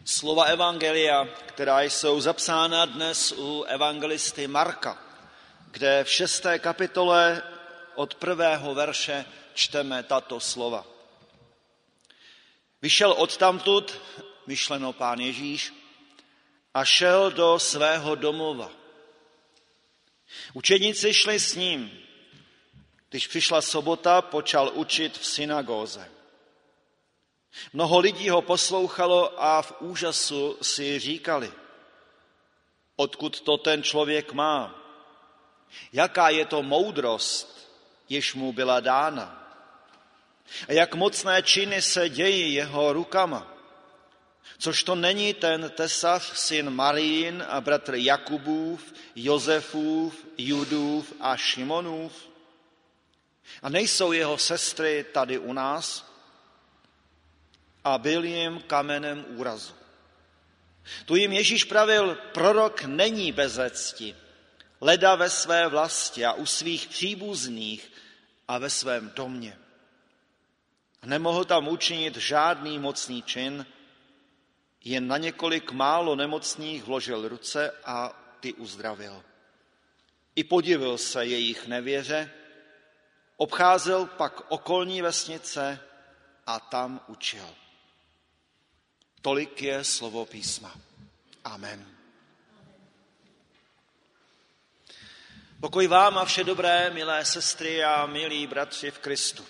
Slova evangelia, která jsou zapsána dnes u evangelisty Marka, kde v 6. kapitole od 1. verše čteme tato slova. Vyšel odtamtud, myšleno Pán Ježíš, a šel do svého domova. Učedníci šli s ním. Když přišla sobota, počal učit v synagóze. Mnoho lidí ho poslouchalo a v úžasu si říkali, odkud to ten člověk má? Jaká je to moudrost, jež mu byla dána? A jak mocné činy se dějí jeho rukama? Což to není ten tesař, syn Marijin a bratr Jakubův, Josefův, Judův a Šimonův? A nejsou jeho sestry tady u nás? A byl jim kamenem úrazu. Tu jim Ježíš pravil, prorok není bez cti, leda ve své vlasti a u svých příbuzných a ve svém domě. A nemohl tam učinit žádný mocný čin, jen na několik málo nemocných vložil ruce a ty uzdravil. I podivil se jejich nevěře, obcházel pak okolní vesnice a tam učil. Tolik je slovo písma. Amen. Pokoj vám a vše dobré, milé sestry a milí bratři v Kristu.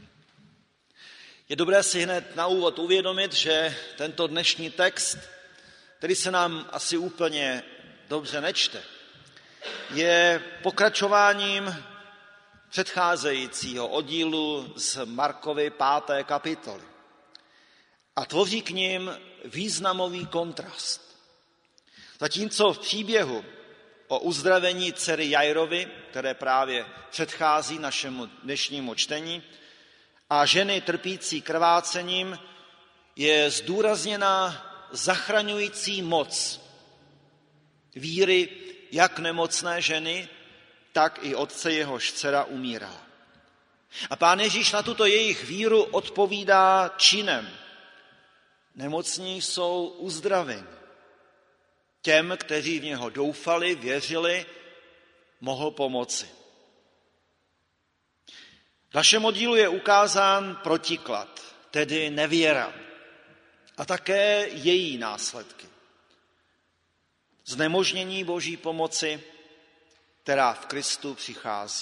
Je dobré si hned na úvod uvědomit, že tento dnešní text, který se nám asi úplně dobře nečte, je pokračováním předcházejícího oddílu z Markovy 5. kapitoly a tvoří k nim významový kontrast. Zatímco v příběhu o uzdravení dcery Jairovy, které právě předchází našemu dnešnímu čtení, a ženy trpící krvácením, je zdůrazněna zachraňující moc víry jak nemocné ženy, tak i otce, jehož dcera umírala. A Pán Ježíš na tuto jejich víru odpovídá činem. Nemocní jsou uzdraveni. Těm, kteří v něho doufali, věřili, mohl pomoci. V našem oddílu je ukázán protiklad, tedy nevěra a také její následky. Znemožnění Boží pomoci, která v Kristu přichází.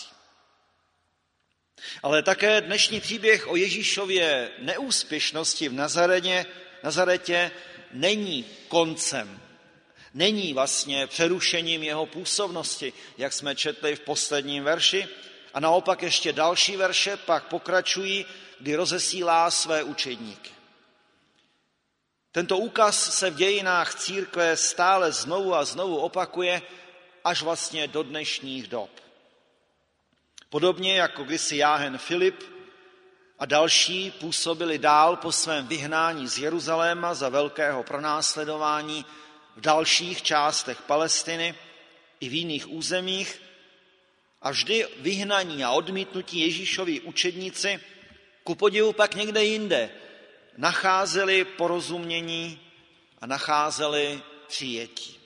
Ale také dnešní příběh o Ježíšově neúspěšnosti v Nazaretě není koncem, není vlastně přerušením jeho působnosti, jak jsme četli v posledním verši, a naopak ještě další verše pak pokračují, kdy rozesílá své učedníky. Tento úkaz se v dějinách církve stále znovu a znovu opakuje až vlastně do dnešních dob. Podobně jako kdysi Jáhen Filip a další působili dál po svém vyhnání z Jeruzaléma za velkého pronásledování v dalších částech Palestiny i v jiných územích, a vždy vyhnaní a odmítnutí Ježíšovi učedníci, ku podivu pak někde jinde, nacházeli porozumění a nacházeli přijetí.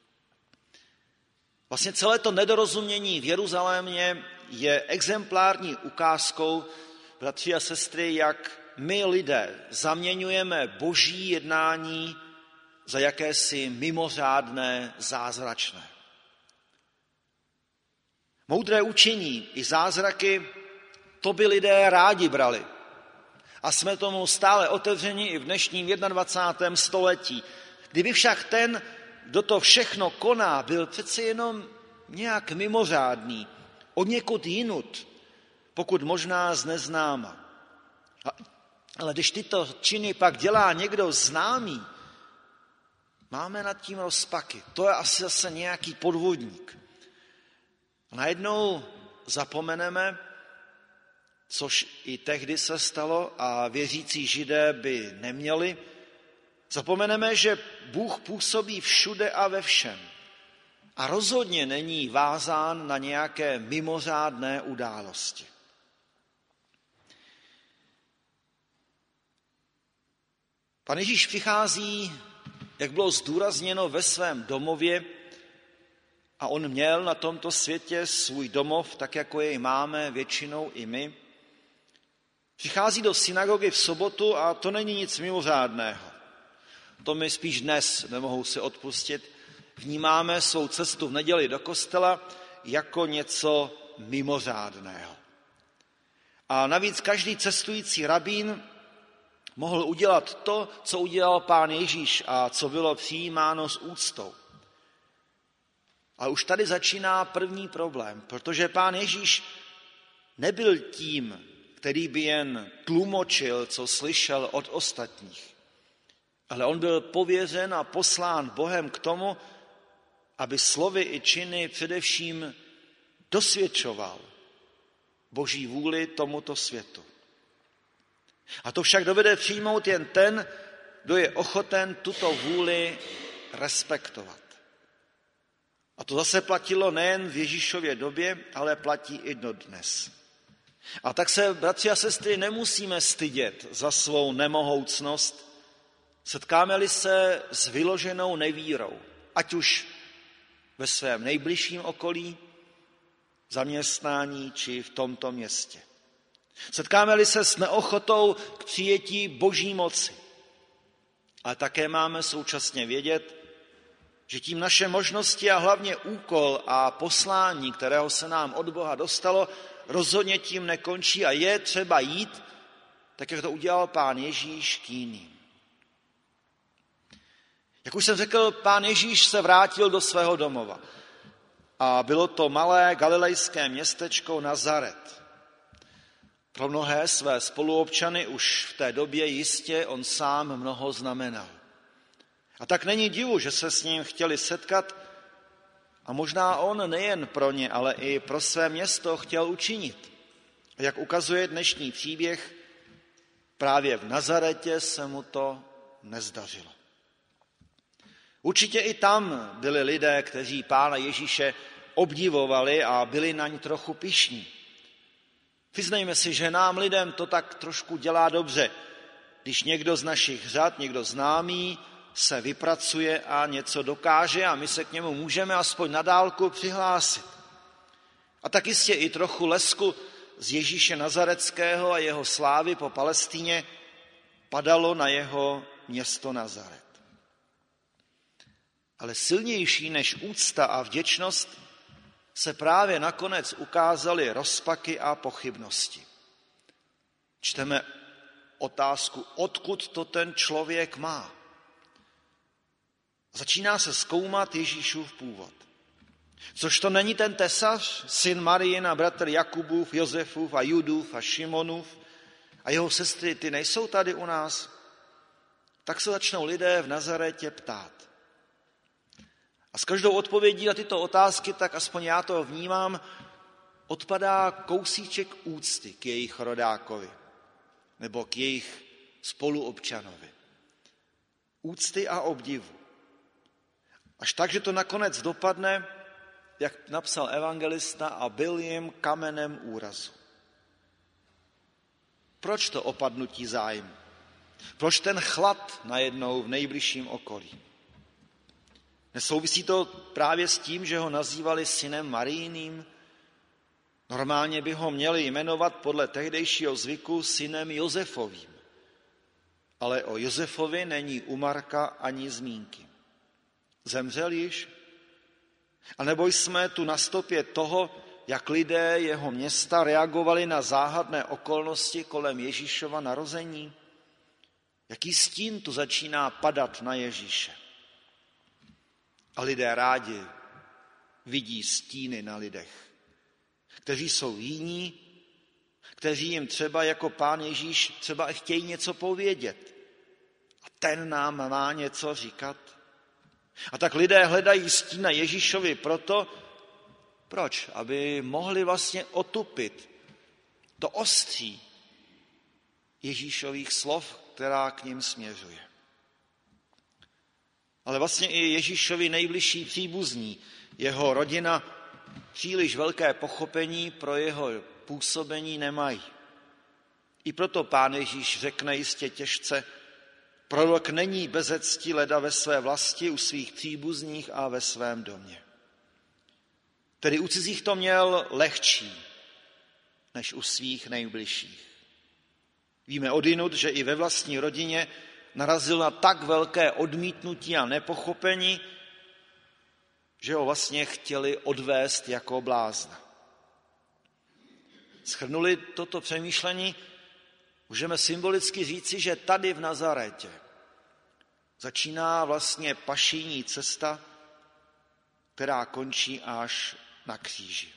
Vlastně celé to nedorozumění v Jeruzalémě je exemplární ukázkou, bratři a sestry, jak my lidé zaměňujeme boží jednání za jakési mimořádné, zázračné. Moudré učení i zázraky, to by lidé rádi brali. A jsme tomu stále otevřeni i v dnešním 21. století. Kdyby však ten, kdo to všechno koná, byl přeci jenom nějak mimořádný, od někud jinut, pokud možná z neznáma. Ale když tyto činy pak dělá někdo známý, máme nad tím rozpaky. To je asi zase nějaký podvodník. A najednou zapomeneme, což i tehdy se stalo a věřící Židé by neměli, zapomeneme, že Bůh působí všude a ve všem a rozhodně není vázán na nějaké mimořádné události. Pan Ježíš přichází jak bylo zdůrazněno ve svém domově, a on měl na tomto světě svůj domov, tak jako jej máme většinou i my, přichází do synagogy v sobotu a to není nic mimořádného. To mi spíš dnes nemohou si odpustit. Vnímáme svou cestu v neděli do kostela jako něco mimořádného. A navíc každý cestující rabín mohl udělat to, co udělal Pán Ježíš a co bylo přijímáno s úctou. A už tady začíná první problém, protože Pán Ježíš nebyl tím, který by jen tlumočil, co slyšel od ostatních. Ale on byl pověřen a poslán Bohem k tomu, aby slovy i činy především dosvědčoval Boží vůli tomuto světu. A to však dovede přijmout jen ten, kdo je ochoten tuto vůli respektovat. A to zase platilo nejen v Ježíšově době, ale platí i dodnes. A tak se, bratři a sestry, nemusíme stydět za svou nemohoucnost, setkáme-li se s vyloženou nevírou, ať už ve svém nejbližším okolí, zaměstnání či v tomto městě. Setkáme-li se s neochotou k přijetí Boží moci. Ale také máme současně vědět, že tím naše možnosti a hlavně úkol a poslání, kterého se nám od Boha dostalo, rozhodně tím nekončí a je třeba jít, tak jak to udělal Pán Ježíš, k jiným. Jak už jsem řekl, Pán Ježíš se vrátil do svého domova. A bylo to malé galilejské městečko Nazaret. Pro mnohé své spoluobčany už v té době jistě on sám mnoho znamenal. A tak není divu, že se s ním chtěli setkat a možná on nejen pro ně, ale i pro své město chtěl učinit. A jak ukazuje dnešní příběh, právě v Nazaretě se mu to nezdařilo. Určitě i tam byli lidé, kteří Pána Ježíše obdivovali a byli na ně trochu pyšní. Vyznejme si, že nám lidem to tak trošku dělá dobře, když někdo z našich řad, někdo známý, se vypracuje a něco dokáže a my se k němu můžeme aspoň na dálku přihlásit. A tak jistě i trochu lesku z Ježíše Nazareckého a jeho slávy po Palestíně padalo na jeho město Nazaret. Ale silnější než úcta a vděčnost se právě nakonec ukázaly rozpaky a pochybnosti. Čteme otázku, odkud to ten člověk má. Začíná se zkoumat Ježíšův původ. Což to není ten tesař, syn Marijin a bratr Jakubův, Josefův a Judův a Šimonův a jeho sestry, ty nejsou tady u nás? Tak se začnou lidé v Nazaretě ptát. A s každou odpovědí na tyto otázky, tak aspoň já to vnímám, odpadá kousíček úcty k jejich rodákovi nebo k jejich spoluobčanovi. Úcty a obdivu. Až tak, že to nakonec dopadne, jak napsal evangelista, a byl jim kamenem úrazu. Proč to opadnutí zájmu? Proč ten chlad najednou v nejbližším okolí? Nesouvisí to právě s tím, že ho nazývali synem Marijiným? Normálně by ho měli jmenovat podle tehdejšího zvyku synem Josefovým. Ale o Josefovi není u Marka ani zmínky. Zemřel již? A nebo jsme tu na stopě toho, jak lidé jeho města reagovali na záhadné okolnosti kolem Ježíšova narození? Jaký stín tu začíná padat na Ježíše? A lidé rádi vidí stíny na lidech, kteří jsou jiní, kteří jim třeba jako Pán Ježíš třeba chtějí něco povědět. A ten nám má něco říkat. A tak lidé hledají stín na Ježíšovi proto, proč? Aby mohli vlastně otupit to ostří Ježíšových slov, která k ním směřuje. Ale vlastně i Ježíšovi nejbližší příbuzní, jeho rodina, příliš velké pochopení pro jeho působení nemají. I proto Pán Ježíš řekne jistě těžce, Prorok není beze cti leda ve své vlasti, u svých příbuzných a ve svém domě. Tedy u cizích to měl lehčí, než u svých nejbližších. Víme odjinud, že i ve vlastní rodině narazil na tak velké odmítnutí a nepochopení, že ho vlastně chtěli odvést jako blázna. Shrnuli toto přemýšlení, můžeme symbolicky říci, že tady v Nazaretě začíná vlastně pašijní cesta, která končí až na kříži.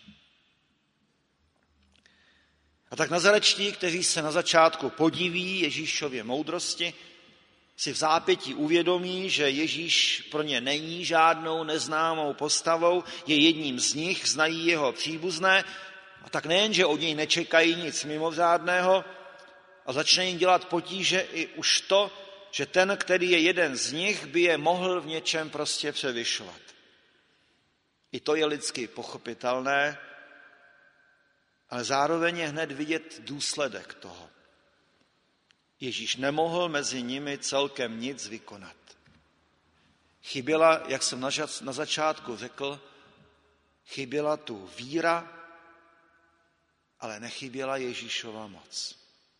A tak nazarečtí, kteří se na začátku podiví Ježíšově moudrosti, si v zápětí uvědomí, že Ježíš pro ně není žádnou neznámou postavou, je jedním z nich, znají jeho příbuzné, a tak nejen, že od něj nečekají nic mimořádného, a začne jim dělat potíže i už to, že ten, který je jeden z nich, by je mohl v něčem prostě převyšovat. I to je lidsky pochopitelné, ale zároveň je hned vidět důsledek toho. Ježíš nemohl mezi nimi celkem nic vykonat. Chyběla, jak jsem na začátku řekl, chyběla tu víra, ale nechyběla Ježíšova moc.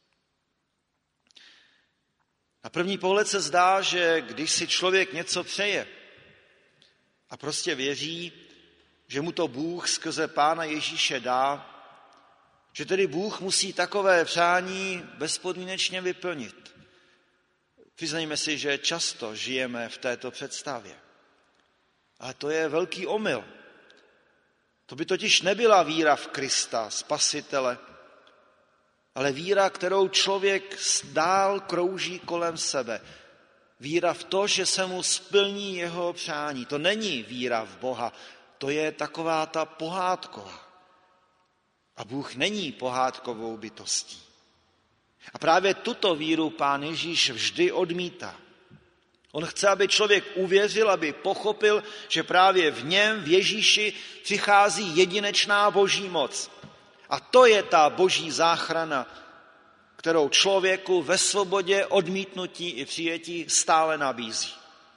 Na první pohled se zdá, že když si člověk něco přeje a prostě věří, že mu to Bůh skrze Pána Ježíše dá, že tedy Bůh musí takové přání bezpodmínečně vyplnit. Přiznejme si, že často žijeme v této představě. Ale to je velký omyl. To by totiž nebyla víra v Krista, Spasitele, ale víra, kterou člověk dál krouží kolem sebe. Víra v to, že se mu splní jeho přání. To není víra v Boha, to je taková ta pohádková. A Bůh není pohádkovou bytostí. A právě tuto víru Pán Ježíš vždy odmítá. On chce, aby člověk uvěřil, aby pochopil, že právě v něm, v Ježíši, přichází jedinečná boží moc. A to je ta boží záchrana, kterou člověku ve svobodě odmítnutí i přijetí stále nabízí.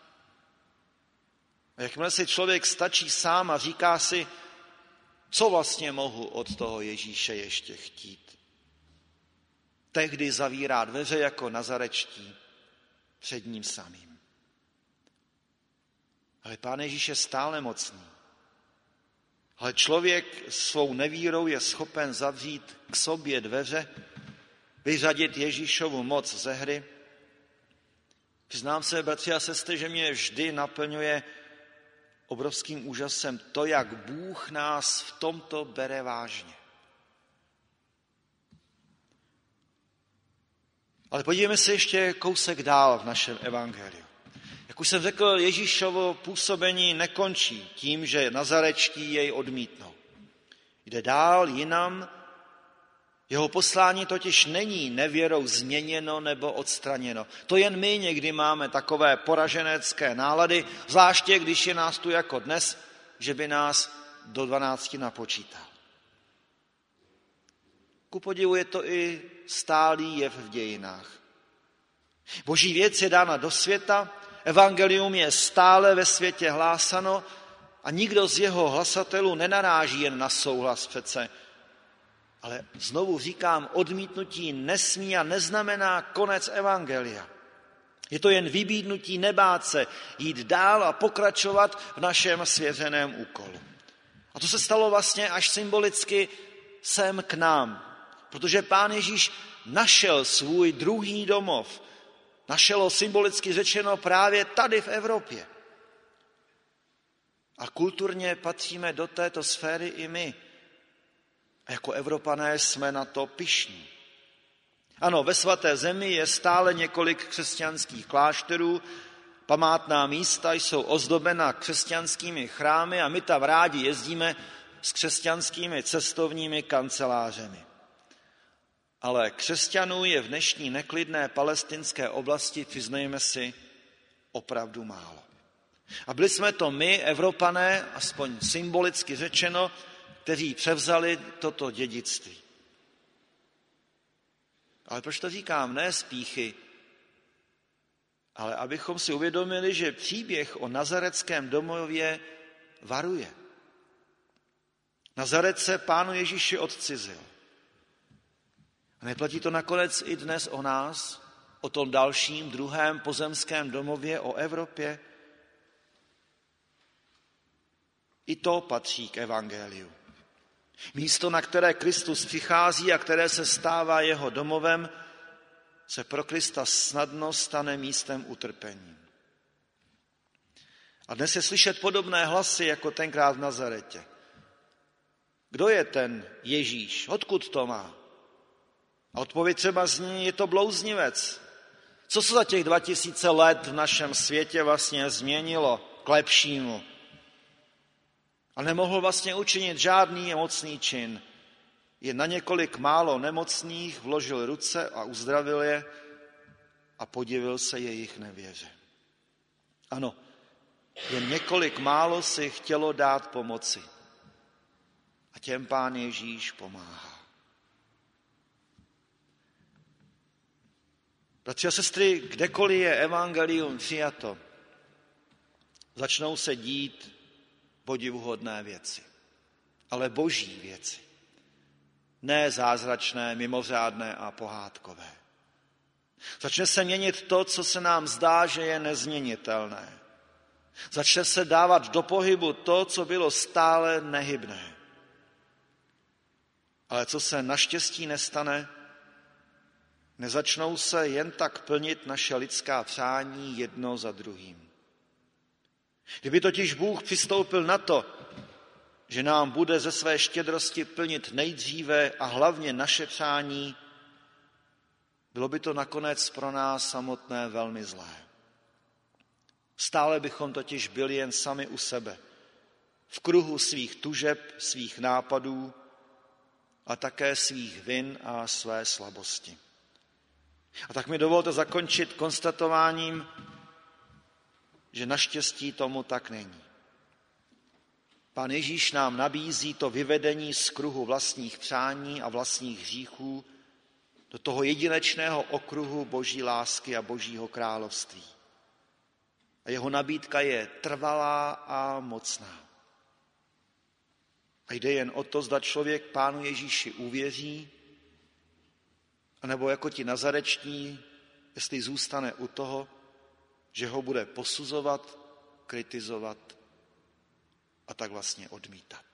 A jakmile si člověk stačí sám a říká si, co vlastně mohu od toho Ježíše ještě chtít. Tehdy zavírá dveře jako nazarečtí před ním samým. Ale Pán Ježíš je stále mocný. Ale člověk svou nevírou je schopen zavřít k sobě dveře, vyřadit Ježíšovu moc ze hry. Přiznám se, bratři a sestry, že mě vždy naplňuje obrovským úžasem to, jak Bůh nás v tomto bere vážně. Ale podívejme se ještě kousek dál v našem evangeliu. Jak už jsem řekl, Ježíšovo působení nekončí tím, že nazarečtí jej odmítnou. Jde dál jinam, jeho poslání totiž není nevěrou změněno nebo odstraněno. To jen my někdy máme takové poraženecké nálady, zvláště když je nás tu jako dnes, že by nás do 12 napočítal. Ku podivu je to i stálý jev v dějinách. Boží věc je dána do světa, evangelium je stále ve světě hlásano a nikdo z jeho hlasatelů nenaráží jen na souhlas přece. Ale znovu říkám, odmítnutí nesmí a neznamená konec evangelia. Je to jen vybídnutí nebát se, jít dál a pokračovat v našem svěřeném úkolu. A to se stalo vlastně až symbolicky sem k nám, protože Pán Ježíš našel svůj druhý domov. Našel ho symbolicky řečeno právě tady v Evropě. A kulturně patříme do této sféry i my. A jako Evropané jsme na to pyšní. Ano, ve svaté zemi je stále několik křesťanských klášterů, památná místa jsou ozdobena křesťanskými chrámy a my tam rádi jezdíme s křesťanskými cestovními kancelářemi. Ale křesťanů je v dnešní neklidné palestinské oblasti, přiznejme si, opravdu málo. A byli jsme to my, Evropané, aspoň symbolicky řečeno, kteří převzali toto dědictví. Ale proč to říkám? Ne z pýchy, ale abychom si uvědomili, že příběh o nazareckém domově varuje. Nazaret se Pánu Ježíši odcizil. A neplatí to nakonec i dnes o nás, o tom dalším, druhém pozemském domově, o Evropě? I to patří k evangeliu. Místo, na které Kristus přichází a které se stává jeho domovem, se pro Krista snadno stane místem utrpení. A dnes je slyšet podobné hlasy, jako tenkrát v Nazaretě. Kdo je ten Ježíš? Odkud to má? A odpověď třeba zní, je to blouznivec. Co se za těch 2000 let v našem světě vlastně změnilo k lepšímu? A nemohl vlastně učinit žádný mocný čin. Jen na několik málo nemocných vložil ruce a uzdravil je a podivil se jejich nevěře. Ano, jen několik málo si chtělo dát pomoci. A těm Pán Ježíš pomáhá. Bratři a sestry, kdekoliv je evangelium přijato, začnou se dít podivuhodné věci, ale boží věci. Ne zázračné, mimořádné a pohádkové. Začne se měnit to, co se nám zdá, že je nezměnitelné. Začne se dávat do pohybu to, co bylo stále nehybné. Ale co se naštěstí nestane, nezačnou se jen tak plnit naše lidská přání jedno za druhým. Kdyby totiž Bůh přistoupil na to, že nám bude ze své štědrosti plnit nejdříve a hlavně naše přání, bylo by to nakonec pro nás samotné velmi zlé. Stále bychom totiž byli jen sami u sebe, v kruhu svých tužeb, svých nápadů a také svých vin a své slabosti. A tak mi dovolte zakončit konstatováním, že naštěstí tomu tak není. Pán Ježíš nám nabízí to vyvedení z kruhu vlastních přání a vlastních hříchů do toho jedinečného okruhu boží lásky a božího království. A jeho nabídka je trvalá a mocná. A jde jen o to, zda člověk Pánu Ježíši uvěří, anebo jako ti nazarečtí, jestli zůstane u toho, že ho bude posuzovat, kritizovat a tak vlastně odmítat.